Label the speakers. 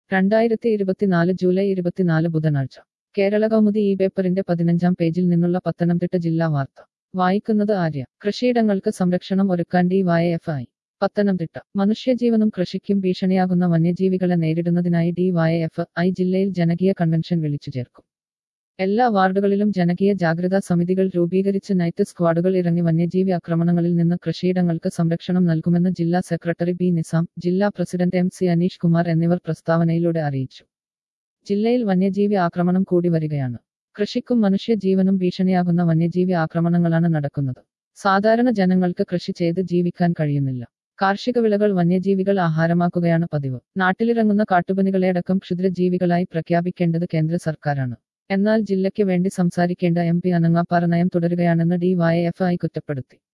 Speaker 1: 2024 July 24 ബുധനാഴ്ച കേരള കൗമുദി ഈ പേപ്പറിന്റെ 15-ാം പേജിൽ നിന്നുള്ള പത്തനംതിട്ട ജില്ലാ വാർത്ത വായിക്കുന്നത് ആര്യ. കൃഷിയിടങ്ങൾക്ക് സംരക്ഷണം ഒരുക്കാൻ DYFI. പത്തനംതിട്ട. മനുഷ്യജീവനും കൃഷിക്കും ഭീഷണിയാകുന്ന വന്യജീവികളെ നേരിടുന്നതിനായി DYFI ജില്ലയിൽ ജനകീയ കൺവെൻഷൻ വിളിച്ചു ചേർക്കും. എല്ലാ വാർഡുകളിലും ജനകീയ ജാഗ്രതാ സമിതികൾ രൂപീകരിച്ച് നൈറ്റ് സ്ക്വാഡുകൾ ഇറങ്ങി വന്യജീവി ആക്രമണങ്ങളിൽ നിന്ന് കൃഷിയിടങ്ങൾക്ക് സംരക്ഷണം നൽകുമെന്ന് ജില്ലാ സെക്രട്ടറി B നിസാം, ജില്ലാ പ്രസിഡന്റ് MC അനീഷ് കുമാർ എന്നിവർ പ്രസ്താവനയിലൂടെ അറിയിച്ചു. ജില്ലയിൽ വന്യജീവി ആക്രമണം കൂടി വരികയാണ്. കൃഷിക്കും മനുഷ്യജീവനും ഭീഷണിയാകുന്ന വന്യജീവി ആക്രമണങ്ങളാണ് നടക്കുന്നത്. സാധാരണ ജനങ്ങൾക്ക് കൃഷി ചെയ്ത് ജീവിക്കാൻ കഴിയുന്നില്ല. കാർഷിക വിളകൾ വന്യജീവികൾ ആഹാരമാക്കുകയാണ് പതിവ്. നാട്ടിലിറങ്ങുന്ന കാട്ടുപന്നികളെയടക്കം ക്ഷുദ്രജീവികളായി പ്രഖ്യാപിക്കേണ്ടത് കേന്ദ്ര സർക്കാരാണ്. എന്നാൽ ജില്ലയ്ക്ക് വേണ്ടി സംസാരിക്കേണ്ട MP അനങ്ങാപ്പാറ നയം തുടരുകയാണെന്ന് DYFI കുറ്റപ്പെടുത്തി.